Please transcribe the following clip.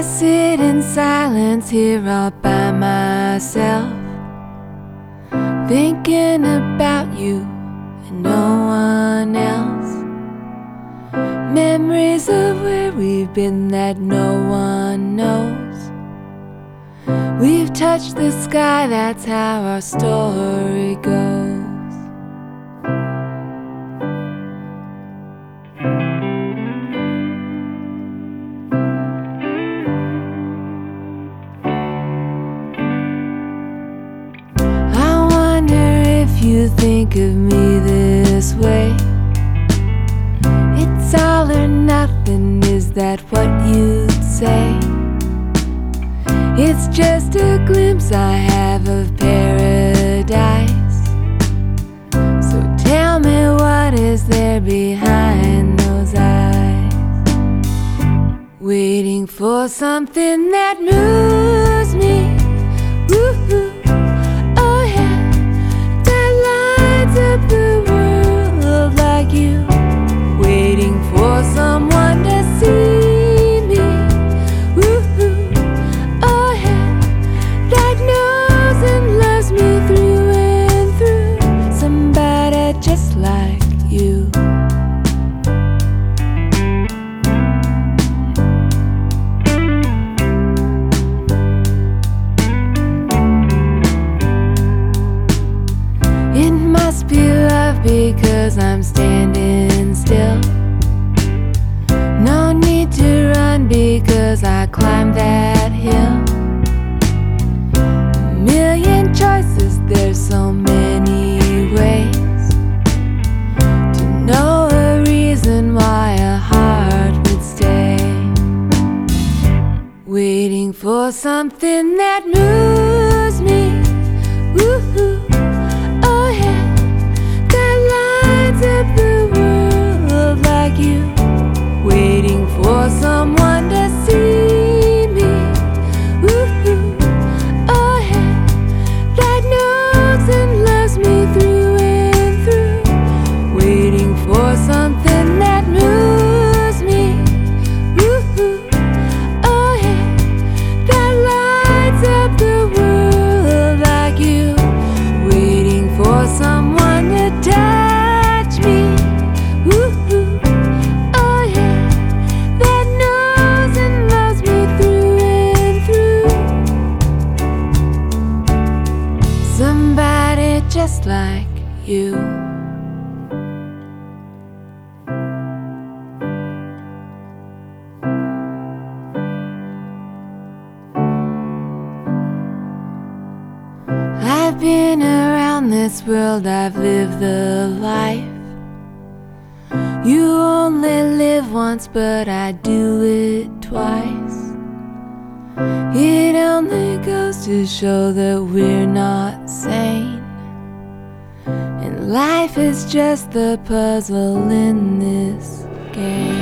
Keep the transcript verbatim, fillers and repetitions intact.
I sit in silence here all by myself, thinking about you and no one else. Memories of where we've been that no one knows. We've touched the sky, that's how our story goes. You think of me this way. It's all or nothing, is that what you'd say? It's just a glimpse I have of paradise. So tell me, what is there behind those eyes? Waiting for something that moves me. Woo-hoo. Up the world like you, waiting for someone to see me. Woo-hoo, oh yeah, that knows and loves me through and through. Somebody just like you. It must be love because I'm standing still. No need to run because I climbed that hill. A million choices, there's so many ways to know a reason why a heart would stay. Waiting for something that moves me. Woo-hoo. Up the world like you, waiting for someone to see me. Woo-hoo, oh yeah, that knows and loves me through and through. Waiting for something that moves me. Woo-hoo, oh yeah, that lights up the world like you. Waiting for someone to touch me. Woo-hoo, oh yeah, that knows and loves me through and through. Somebody just like you. I've been around this world, I've lived the life. You only live once, but I do it twice. It only goes to show that we're not sane, and life is just the puzzle in this game.